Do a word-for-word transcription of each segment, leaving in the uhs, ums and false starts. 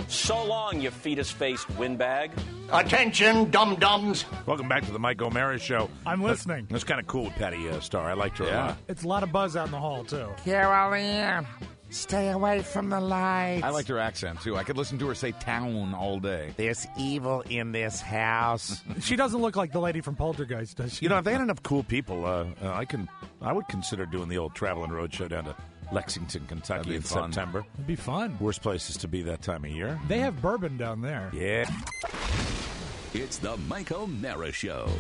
So long, you fetus-faced windbag. Attention, dum-dums. Welcome back to the Mike O'Mara Show. I'm listening. That's, that's kind of cool with Patty uh, Starr. I liked her a lot. It's a lot of buzz out in the hall, too. Carolyn, stay away from the lights. I liked her accent, too. I could listen to her say town all day. There's evil in this house. She doesn't look like the lady from Poltergeist, does she? You know, if they had enough cool people, uh, uh, I can. I would consider doing the old Traveling Road Show down to Lexington, Kentucky in fun. September. It'd be fun. Worst places to be that time of year. They have bourbon down there. Yeah. It's the Mike O'Mara Show.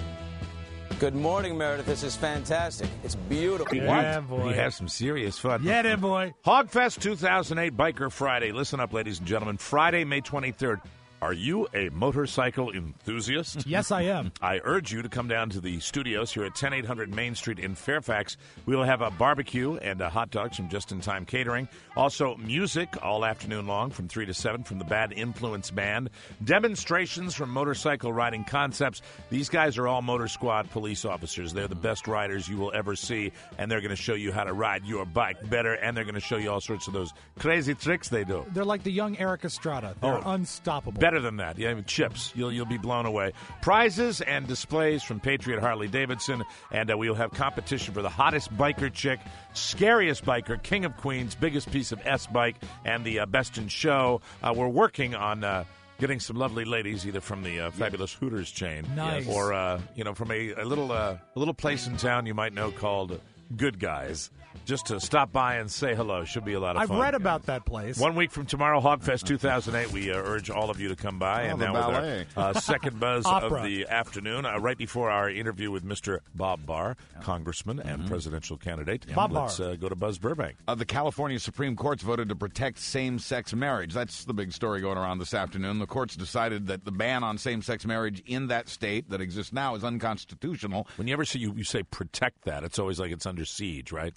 Good morning, Meredith. This is fantastic. It's beautiful. Yeah, boy. He has some serious fun. Yeah, there, boy. Hogfest two thousand eight Biker Friday. Listen up, ladies and gentlemen. Friday, May twenty-third. Are you a motorcycle enthusiast? Yes, I am. I urge you to come down to the studios here at ten eight hundred Main Street in Fairfax. We will have a barbecue and uh, hot dogs from Just in Time Catering. Also, music all afternoon long from three to seven from the Bad Influence Band. Demonstrations from Motorcycle Riding Concepts. These guys are all Motor Squad police officers. They're the best riders you will ever see, and they're going to show you how to ride your bike better, and they're going to show you all sorts of those crazy tricks they do. They're like the young Eric Estrada. They're Oh. unstoppable. Better than that. Yeah, chips. You'll you'll be blown away. Prizes and displays from Patriot Harley Davidson, and uh, we'll have competition for the hottest biker chick, scariest biker, king of Queens, biggest piece of S bike, and the uh, best in show. Uh, we're working on uh, getting some lovely ladies, either from the uh, fabulous Hooters chain, Nice. or uh, you know, from a, a little uh, a little place in town you might know called Good Guys. Just to stop by and say hello. Should be a lot of I've fun. read about that place. One week from tomorrow, Hogfest two thousand eight, we uh, urge all of you to come by. Oh, and the now ballet. with our uh, second buzz Opera. of the afternoon, uh, right before our interview with Mister Bob Barr, congressman and presidential candidate. Bob Let's Barr. uh, go to Buzz Burbank. Uh, the California Supreme Court's voted to protect same-sex marriage. That's the big story going around this afternoon. The court's decided that the ban on same-sex marriage in that state that exists now is unconstitutional. When you ever see you, you say protect that, it's always like it's under siege, right?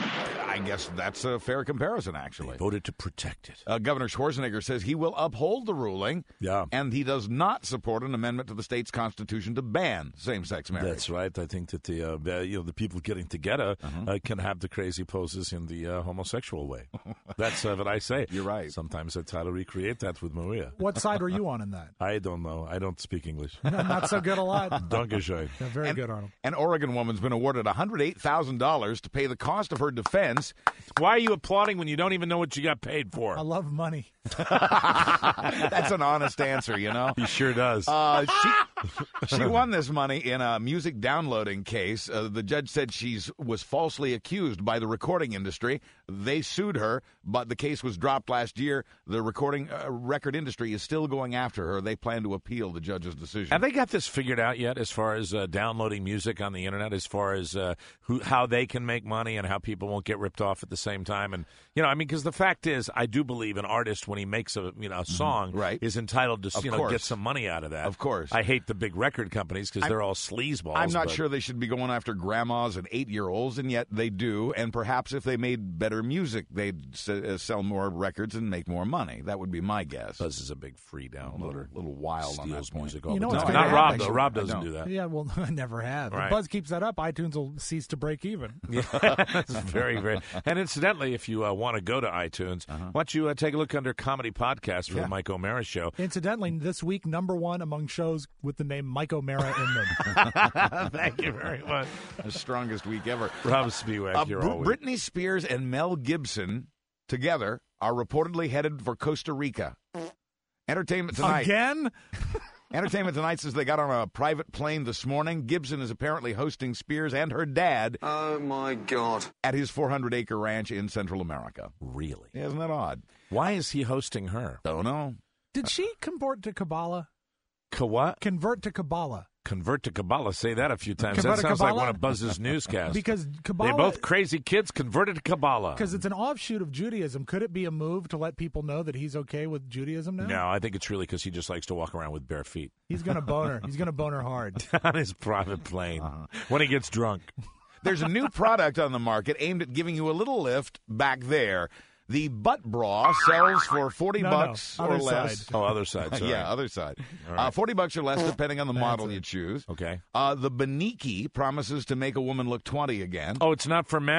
I guess that's a fair comparison, actually. Voted to protect it. Uh, Governor Schwarzenegger says he will uphold the ruling, Yeah. and he does not support an amendment to the state's constitution to ban same-sex marriage. That's right. I think that the uh, the, you know the people getting together Uh-huh. uh, can have the crazy poses in the uh, homosexual way. That's uh, what I say. You're right. Sometimes I try to recreate that with Maria. What side are you on in that? I don't know. I don't speak English. Not so good a lot. Dankeschön. Yeah, very And- good, Arnold. An Oregon woman's been awarded one hundred eight thousand dollars to pay the cost of her defense. Why are you applauding when you don't even know what you got paid for? I love money. That's an honest answer, you know? He sure does. Uh, she she won this money in a music downloading case. Uh, the judge said she was falsely accused by the recording industry. They sued her, but the case was dropped last year. The recording uh, record industry is still going after her. They plan to appeal the judge's decision. Have they got this figured out yet as far as uh, downloading music on the internet, as far as uh, who, how they can make money and how people won't get ripped off at the same time? And, you know, I mean, because the fact is, I do believe an artist, when he makes a, you know, a song, Right. is entitled to, Of you know, course. get some money out of that. Of course. I hate the big record companies because I'm- they're all sleazeballs. I'm not but- sure they should be going after grandmas and eight-year-olds, and yet they do. And perhaps if they made better music, they'd s- uh, sell more records and make more money. That would be my guess. Buzz is a big free A little, downloader. little wild on that Steals point. music all You know the what's time. gonna Not Rob, happen? though. Rob I doesn't don't. do that. Yeah, well, I never have. Right. If Buzz keeps that up, iTunes will cease to break even. Yeah, it's very, very. And incidentally, if you uh, want to go to iTunes, why don't you uh, take a look under comedy podcast for Yeah. the Mike O'Mara Show? Incidentally, this week, number one among shows with the name Mike O'Mara in them. Thank you very much. The strongest week ever. Rob Spiewak, Uh, you're Br- always. Britney Spears and Mel Gibson together are reportedly headed for Costa Rica. Entertainment Tonight. Again? Entertainment Tonight says they got on a private plane this morning. Gibson is apparently hosting Spears and her dad Oh, my God. at his four hundred acre ranch in Central America. Really? Isn't that odd? Why is he hosting her? Don't know. Did she convert to Kabbalah? Ka- what? Convert to Kabbalah. Convert to Kabbalah. Say that a few times. Convert that to sounds like Kabbalah? one of Buzz's newscasts. Because They Kabbalah... both crazy kids converted to Kabbalah. Because it's an offshoot of Judaism. Could it be a move to let people know that he's okay with Judaism now? No, I think it's really because he just likes to walk around with bare feet He's going to boner. He's going to boner hard. on his private plane when he gets drunk. There's a new product on the market aimed at giving you a little lift back there. The butt bra sells for forty No, no, bucks or other less. side. Oh, other side. Sorry. Yeah, other side. All Uh, right. forty bucks or less, depending on the That's model it. you choose. Okay. Uh, the Beniki promises to make a woman look twenty again. Oh, it's not for men?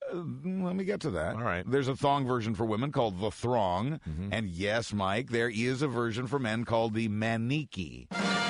Uh, let me get to that. All right. There's a thong version for women called the thong. Mm-hmm. And yes, Mike, there is a version for men called the maniki.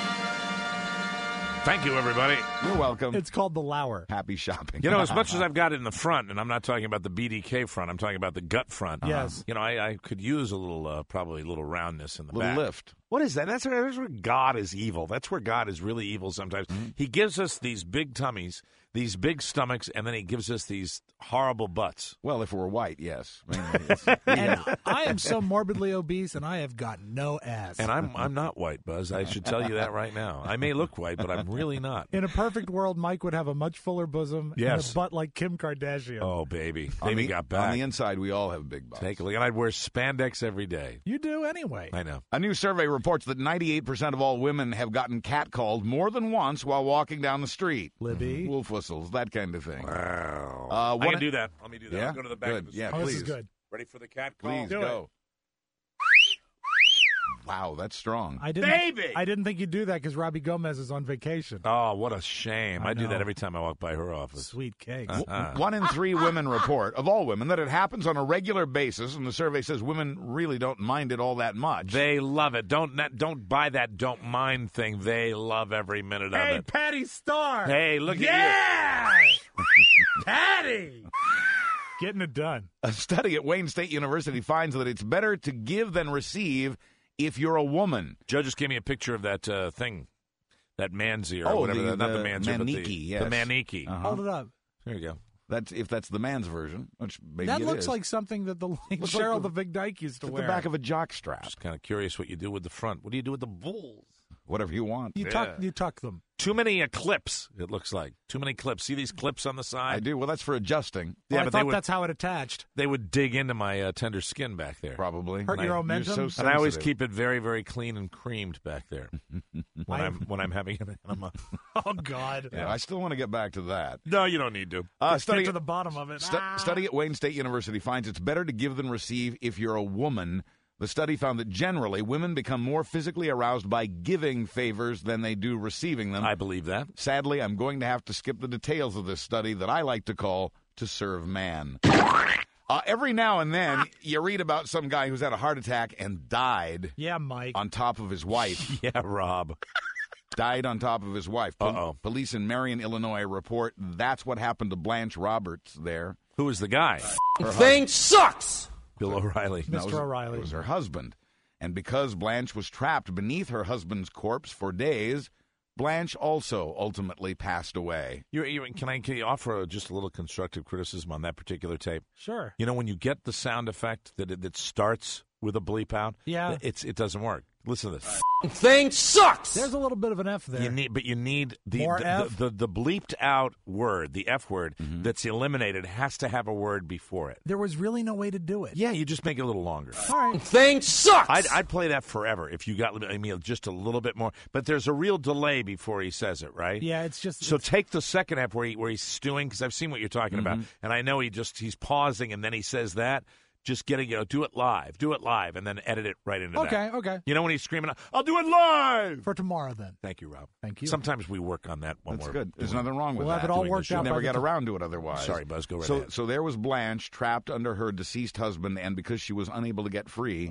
Thank you, everybody. You're welcome. It's called the Lauer. Happy shopping. You know, as much as I've got it in the front, and I'm not talking about the B D K front, I'm talking about the gut front. Yes. You know, I, I could use a little, uh, probably a little roundness in the little back. lift. What is that? That's where, that's where God is evil. That's where God is really evil sometimes. Mm-hmm. He gives us these big tummies, these big stomachs, and then he gives us these horrible butts. Well, if we're white, yes. I mean, it's- And I am so morbidly obese, and I have got no ass. And I'm I'm not white, Buzz. I should tell you that right now. I may look white, but I'm really not. In a perfect world, Mike would have a much fuller bosom Yes. and a butt like Kim Kardashian. Oh, baby. on, Baby the, got back. on the inside, we all have big butts. Take a look. And I'd wear spandex every day. You do anyway. I know. A new survey reports that ninety-eight percent of all women have gotten catcalled more than once while walking down the street. Libby. Wolf whistles, that kind of thing. Wow. Uh, I one- can do that. Let me do that. Yeah? I'll go to the back Good. of the Yeah, Oh, please. this is good. Ready for the cat call? Please Do go. Wow, that's strong. I didn't, Baby! I didn't think you'd do that because Robbie Gomez is on vacation. Oh, what a shame. I, I do that know. every time I walk by her office. Sweet cakes. Uh-huh. One in three women report, of all women, that it happens on a regular basis, and the survey says women really don't mind it all that much. They love it. Don't not, don't buy that don't mind thing. They love every minute of Hey, it. Patty Starr. Hey, look yeah! Patty! Getting it done. A study at Wayne State University finds that it's better to give than receive if you're a woman. Joe just gave me a picture of that uh, thing, that manzi or Oh, whatever. the- that, not the the manzi, but the, maniki, yes. the maniki. Uh-huh. Hold it up. There you go. That's if that's the man's version, which maybe That it looks is. like something that the late Looks like Cheryl the- the Big Dyke used to It's at wear. the back of a jock strap. Just kind of curious what you do with the front. What do you do with the bulls? Whatever you want. you Yeah. tuck you tuck them. Too many uh, clips, it looks like. Too many clips. See these clips on the side? I do. Well, that's for adjusting, Yeah, Oh, I but thought they would, that's how it attached. they would dig into my uh, tender skin back there. probably. Hurt your You're momentum? so And I always sensitive. keep it very, very clean and creamed back there when I'm when I'm having an enema. Oh God. Yeah, I still want to get back to that. No, you don't need to. Uh, Get study, to the bottom of it. stu- Ah. study at Wayne State University finds it's better to give than receive if you're a woman. The study found that generally women become more physically aroused by giving favors than they do receiving them. I believe that. Sadly, I'm going to have to skip the details of this study that I like to call To Serve Man. Uh, every now and then, you read about some guy who's had a heart attack and died Yeah, Mike. on top of his wife. Yeah, Rob. died on top of his wife. Pol- Uh-oh. Police in Marion, Illinois report that's what happened to Blanche Roberts there. Who was the guy? Thing sucks! Bill O'Reilly. No, it Mister was- O'Reilly. It was her husband. And because Blanche was trapped beneath her husband's corpse for days, Blanche also ultimately passed away. You're, you're, can, I, can you offer a, just a little constructive criticism on that particular tape? Sure. You know, when you get the sound effect that it, that starts with a bleep out, Yeah. it's it doesn't work. Listen to this. Thing sucks! There's a little bit of an F there. You need, but you need the More the, F? the, the the bleeped out word, the F word Mm-hmm. that's eliminated has to have a word before it. there was really no way to do it. Yeah, you just make it a little longer. All right. Thing sucks! I'd, I'd play that forever if you got I mean just a little bit more. But there's a real delay before he says it, right? Yeah, it's just So it's- take the second half where he where he's stewing, because I've seen what you're talking about, Mm-hmm. and I know he just he's pausing and then he says that. Just get it, you know, do it live, do it live, and then edit it right into that. okay, okay. You know when he's screaming, "I'll do it live." For tomorrow, then. Thank you, Rob. Thank you. Sometimes we work on that when That's we're good. There's doing- nothing wrong with We'll that. have it all doing worked the show. out. Never by the get time- around to it otherwise. Sorry, Buzz, go right so, ahead. so there was Blanche trapped under her deceased husband, and because she was unable to get free,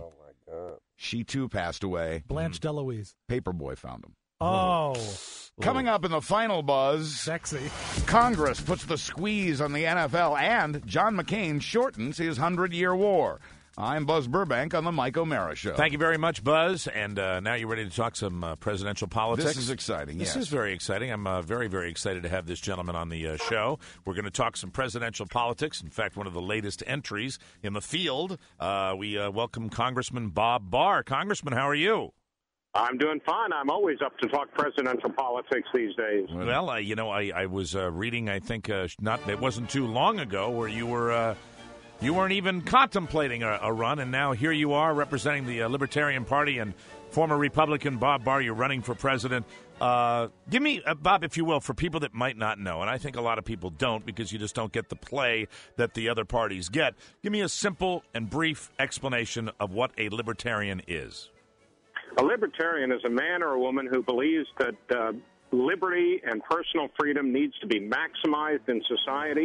she too passed away. Blanche DeLuise. Paperboy found him. Oh, Coming up in the final buzz, sexy. Congress puts the squeeze on the N F L, and John McCain shortens his hundred-year war. I'm Buzz Burbank on the Mike O'Mara Show. Thank you very much, Buzz. And uh, now you're ready to talk some uh, presidential politics. This is exciting, This yes. is very exciting. I'm uh, very, very excited to have this gentleman on the uh, show. We're going to talk some presidential politics. In fact, one of the latest entries in the field. Uh, we uh, welcome Congressman Bob Barr. Congressman, how are you? I'm doing fine. I'm always up to talk presidential politics these days. Well, uh, you know, I, I was uh, reading, I think, uh, not it wasn't too long ago, where you were uh, you weren't even contemplating a, a run, and now here you are representing the uh, Libertarian Party and former Republican Bob Barr. You're running for president. Uh, give me, uh, Bob, if you will, for people that might not know, and I think a lot of people don't because you just don't get the play that the other parties get. Give me a simple and brief explanation of what a libertarian is. A libertarian is a man or a woman who believes that uh, liberty and personal freedom needs to be maximized in society.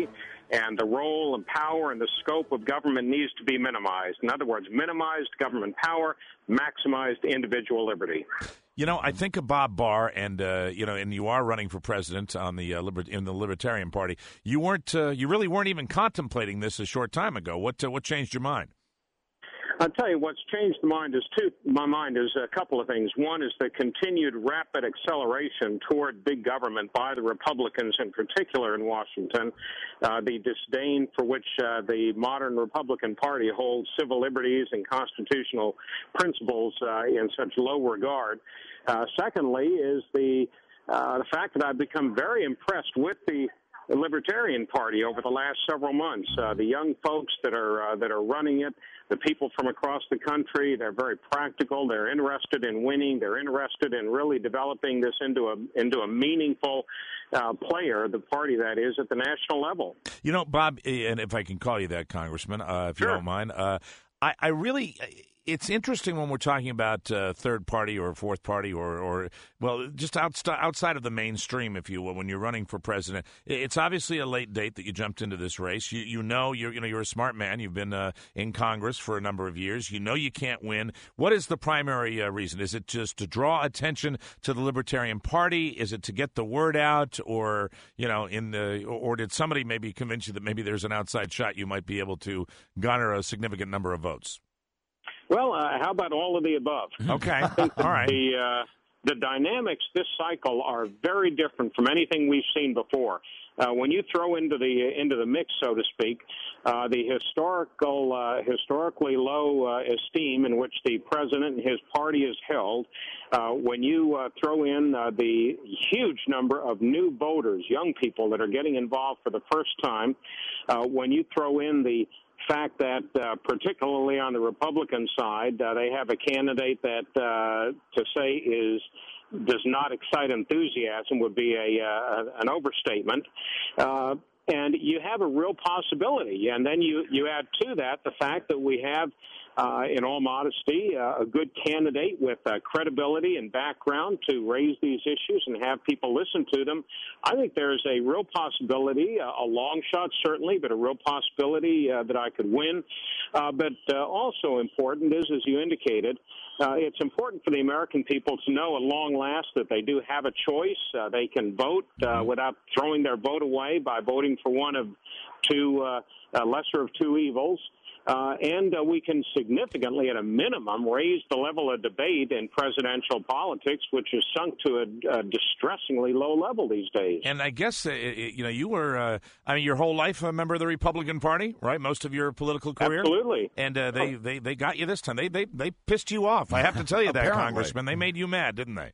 and the role and power and the scope of government needs to be minimized. In other words, minimized government power, maximized individual liberty. You know, I think of Bob Barr, and uh, you know, and you are running for president on the uh, liber- in the Libertarian Party. You weren't, uh, you really weren't even contemplating this a short time ago. What uh, what changed your mind? I'll tell you what's changed my mind is two. My mind is a couple of things. One is the continued rapid acceleration toward big government by the Republicans, in particular in Washington. Uh, the disdain for which uh, the modern Republican Party holds civil liberties and constitutional principles uh, in such low regard. Uh, secondly, is the uh, the fact that I've become very impressed with the the Libertarian Party over the last several months. Uh, the young folks that are uh, that are running it, the people from across the country, they're very practical. They're interested in winning. They're interested in really developing this into a into a meaningful uh, player, the party that is, at the national level. You know, Bob, and if I can call you that, Congressman, uh, if sure. you don't mind, uh, I, I really. It's interesting when we're talking about uh, third party or fourth party or, or well, just outst- outside of the mainstream, if you will, when you're running for president. It's obviously a late date that you jumped into this race. You you know you're you know you're a smart man. You've been uh, in Congress for a number of years. You know you can't win. What is the primary uh, reason? Is it just to draw attention to the Libertarian Party? Is it to get the word out, or you know, in the or did somebody maybe convince you that maybe there's an outside shot you might be able to garner a significant number of votes? Well, uh, how about all of the above? Okay, all right. The, uh, the dynamics this cycle are very different from anything we've seen before. Uh, when you throw into the into the mix, so to speak, uh, the historical, uh, historically low uh, esteem in which the president and his party is held, uh, when you uh, throw in uh, the huge number of new voters, young people that are getting involved for the first time, uh, when you throw in the fact that, uh, particularly on the Republican side, uh, they have a candidate that, uh, to say is does not excite enthusiasm would be a uh, an overstatement. Uh, and you have a real possibility. And then you, you add to that the fact that we have, uh, in all modesty, uh, a good candidate with uh, credibility and background to raise these issues and have people listen to them. I think there's a real possibility, uh, a long shot certainly, but a real possibility uh, that I could win. Uh, but uh, also important is, as you indicated, Uh, it's important for the American people to know at long last that they do have a choice. Uh, they can vote uh, without throwing their vote away by voting for one of two, uh, uh, lesser of two evils. Uh, and uh, we can significantly, at a minimum, raise the level of debate in presidential politics, which has sunk to a, a distressingly low level these days. And I guess, uh, you know, you were, uh, I mean, your whole life a member of the Republican Party, right? Most of your political career? Absolutely. And uh, they, they, they got you this time. They, they, they pissed you off. I have to tell you that, Congressman. They made you mad, didn't they?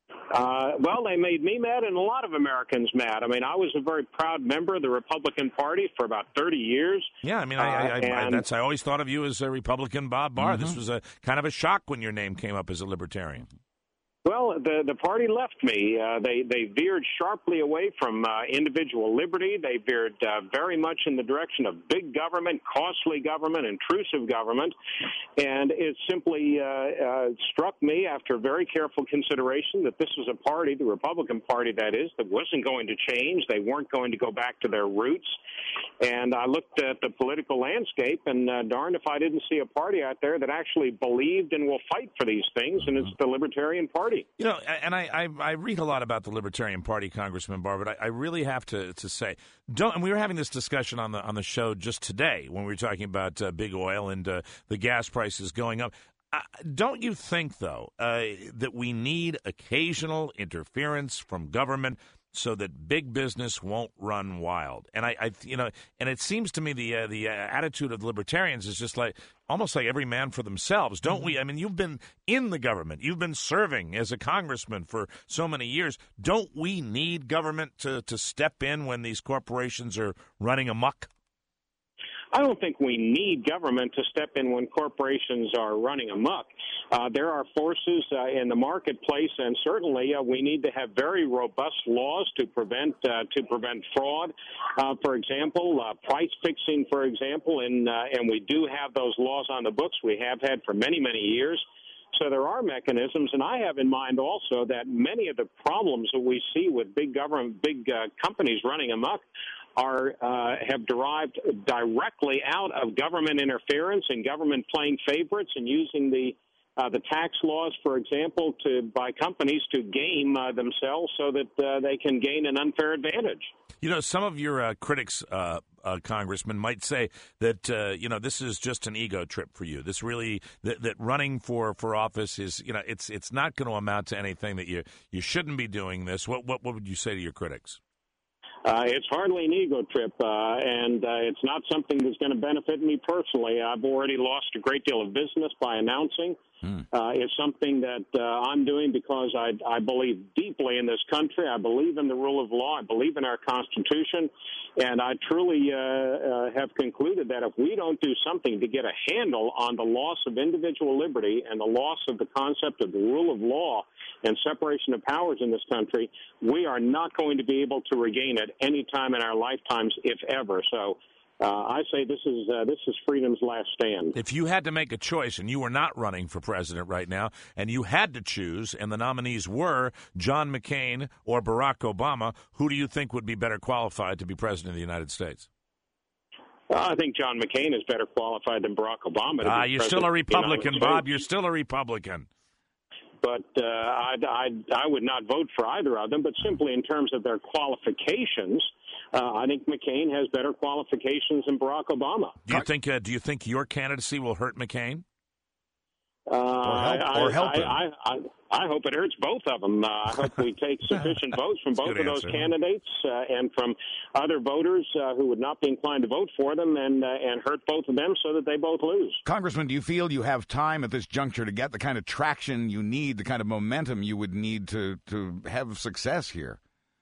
Uh, well, they made me mad and a lot of Americans mad. I mean, I was a very proud member of the Republican Party for about thirty years. Yeah, I mean, I, I, uh, I, I, that's I always thought of you as a Republican Bob Barr. Mm-hmm. This was a kind of a shock when your name came up as a Libertarian. Well, the the party left me. Uh, they they veered sharply away from uh, individual liberty. They veered uh, very much in the direction of big government, costly government, intrusive government, and it simply uh, uh, struck me after very careful consideration that this was a party, the Republican Party that is, that wasn't going to change. They weren't going to go back to their roots. And I looked at the political landscape, and uh, darned if I didn't see a party out there that actually believed and will fight for these things, and it's the Libertarian Party. You know, and I, I, I read a lot about the Libertarian Party, Congressman Barr, but I, I really have to, to say, don't. And we were having this discussion on the on the show just today when we were talking about uh, big oil and uh, the gas prices going up. Uh, don't you think, though, uh, that we need occasional interference from government so that big business won't run wild? And I, I you know, and it seems to me the uh, the uh, attitude of the libertarians is just like almost like every man for themselves, don't mm-hmm. we? I mean, you've been in the government, you've been serving as a congressman for so many years. Don't we need government to to step in when these corporations are running amok? I don't think we need government to step in when corporations are running amok. Uh, there are forces uh, in the marketplace, and certainly uh, we need to have very robust laws to prevent uh, to prevent fraud. Uh, for example, uh, price fixing, for example, and uh, and we do have those laws on the books. We have had for many, many years. So there are mechanisms, and I have in mind also that many of the problems that we see with big government, big uh, companies running amok are uh, have derived directly out of government interference and government playing favorites and using the uh, the tax laws, for example, to by companies to game uh, themselves so that uh, they can gain an unfair advantage. You know, some of your uh, critics, uh, uh, Congressman, might say that, uh, you know, this is just an ego trip for you. This really, that, that running for, for office is, you know, it's it's not going to amount to anything, that you, you shouldn't be doing this. What, what, what would you say to your critics? Uh, it's hardly an ego trip, uh, and uh, it's not something that's going to benefit me personally. I've already lost a great deal of business by announcing. Mm. Uh, it's something that uh, I'm doing because I, I believe deeply in this country. I believe in the rule of law. I believe in our Constitution. And I truly uh, uh, have concluded that if we don't do something to get a handle on the loss of individual liberty and the loss of the concept of the rule of law and separation of powers in this country, we are not going to be able to regain it any time in our lifetimes, if ever. So uh, I say this is uh, this is freedom's last stand. If you had to make a choice and you were not running for president right now and you had to choose and the nominees were John McCain or Barack Obama, who do you think would be better qualified to be president of the United States? Uh, I think John McCain is better qualified than Barack Obama. Ah, uh, you're still a Republican, Bob. You're still a Republican. But uh, I, I, I would not vote for either of them. But simply in terms of their qualifications, uh, I think McCain has better qualifications than Barack Obama. Do you think? Uh, do you think your candidacy will hurt McCain? Uh, or help, I, or help I, him? I, I, I hope it hurts both of them. Uh, I hope we take sufficient votes from both of those answer. candidates uh, and from other voters uh, who would not be inclined to vote for them, and uh, and hurt both of them so that they both lose. Congressman, do you feel you have time at this juncture to get the kind of traction you need, the kind of momentum you would need to, to have success here?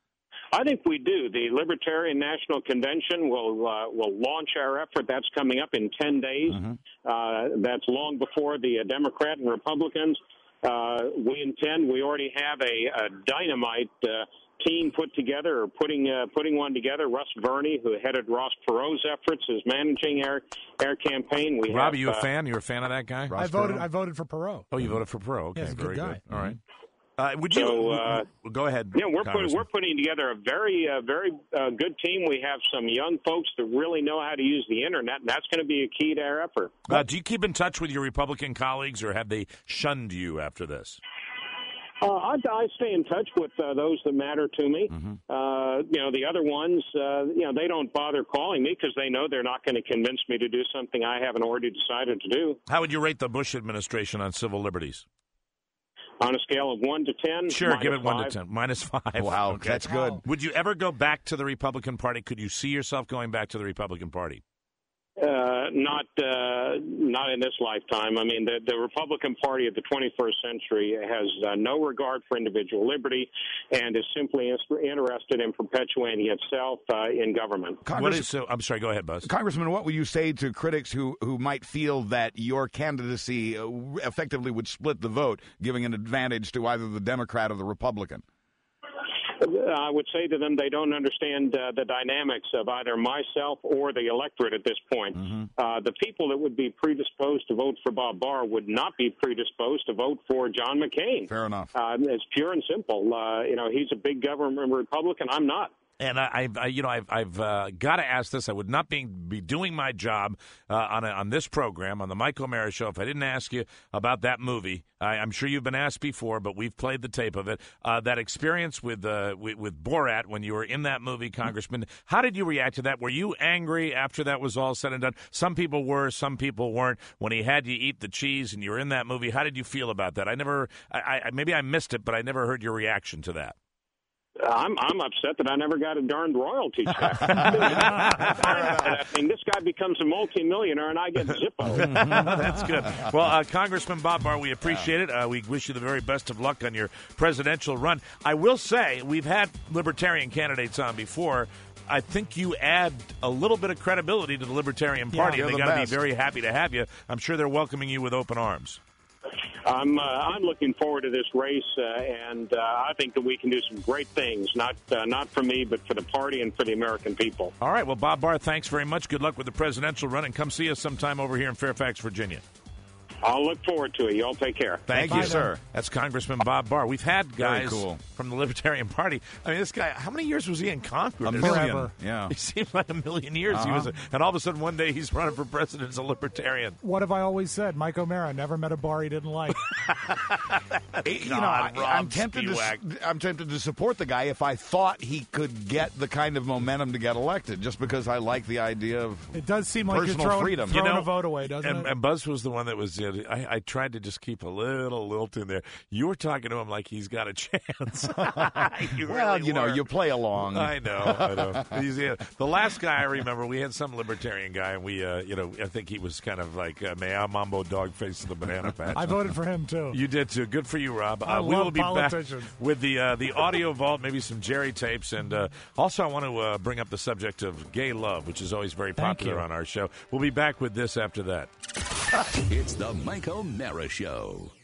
I think we do. The Libertarian National Convention will uh, will launch our effort. That's coming up in ten days. Mm-hmm. Uh, that's long before the uh, Democrat and Republicans. Uh, we intend. We already have a, a dynamite uh, team put together, or putting uh, putting one together. Russ Verney, who headed Ross Perot's efforts, is managing our our campaign. We Rob, have, are you a uh, fan? You're a fan of that guy? I voted. Perot? I voted for Perot. Oh, you voted for Perot. Okay, yeah, he's a very good guy. good. All right. Uh, would you so, uh, go ahead? Yeah, we're putting we're putting together a very uh, very uh, good team. We have some young folks that really know how to use the internet, and that's going to be a key to our effort. Uh, do you keep in touch with your Republican colleagues, or have they shunned you after this? Uh, I, I stay in touch with uh, those that matter to me. Mm-hmm. Uh, you know, the other ones, uh, you know, they don't bother calling me because they know they're not going to convince me to do something I haven't already decided to do. How would you rate the Bush administration on civil liberties? On a scale of one to ten? Sure, give it one five. to ten. Minus five. Wow, okay. that's good. Wow. Would you ever go back to the Republican Party? Could you see yourself going back to the Republican Party? Uh, not uh, not in this lifetime. I mean, the, the Republican Party of the twenty-first century has uh, no regard for individual liberty and is simply interested in perpetuating itself uh, in government. Congress- what is, so, I'm sorry, go ahead, Buzz. Congressman, what would you say to critics who, who might feel that your candidacy uh, effectively would split the vote, giving an advantage to either the Democrat or the Republican? I would say to them they don't understand uh, the dynamics of either myself or the electorate at this point. Mm-hmm. Uh, the people that would be predisposed to vote for Bob Barr would not be predisposed to vote for John McCain. Fair enough. Uh, it's pure and simple. Uh, you know, he's a big government Republican. I'm not. And I, I, you know, I've, I've uh, got to ask this. I would not be, be doing my job uh, on a, on this program, on the Mike O'Mara Show, if I didn't ask you about that movie. I, I'm sure you've been asked before, but we've played the tape of it. Uh, that experience with, uh, with with Borat when you were in that movie, Congressman. How did you react to that? Were you angry after that was all said and done? Some people were, some people weren't. When he had you eat the cheese and you were in that movie, how did you feel about that? I never, I, I maybe I missed it, but I never heard your reaction to that. I'm I'm upset that I never got a darned royalty check. I mean, this guy becomes a multimillionaire and I get Zippo. That's good. Well, uh, Congressman Bob Barr, we appreciate it. Uh, we wish you the very best of luck on your presidential run. I will say we've had libertarian candidates on before. I think you add a little bit of credibility to the Libertarian Party. Yeah, they the got to be best. very happy to have you. I'm sure they're welcoming you with open arms. I'm uh, I'm looking forward to this race, uh, and uh, I think that we can do some great things, not uh, not for me, but for the party and for the American people. All right. Well, Bob Barr, thanks very much. Good luck with the presidential run, and come see us sometime over here in Fairfax, Virginia. I'll look forward to it. You all take care. Thank Bye you, now. sir. That's Congressman Bob Barr. We've had Very guys cool. from the Libertarian Party. I mean, this guy, how many years was he in Congress? A million. Forever. Yeah. It seemed like a million years. Uh-huh. He was, a, and all of a sudden, one day, he's running for president as a Libertarian. What have I always said? Mike O'Mara never met a bar he didn't like. You know, God, I, Rob I'm tempted to. Spewak. I'm tempted to support the guy if I thought he could get the kind of momentum to get elected. Just because I like the idea of It does seem like you're personal throwing, freedom. throwing You know, a vote away, doesn't And, it? and Buzz was the one that was. Uh, I, I tried to just keep a little lilt in there. You were talking to him like he's got a chance. you well, really you know, were. you play along. I know, I know. He's, yeah, the last guy I remember, we had some libertarian guy, and we, uh, you know, I think he was kind of like uh, Mea Mambo dog face of the banana patch. I voted for him, too. You did too. Good for you, Rob. I Uh, we love will be politicians. back with the uh, the audio vault, maybe some Jerry tapes, and uh, also I want to uh, bring up the subject of gay love, which is always very Thank popular you. on our show. We'll be back with this after that. It's the Mike O'Mara Show.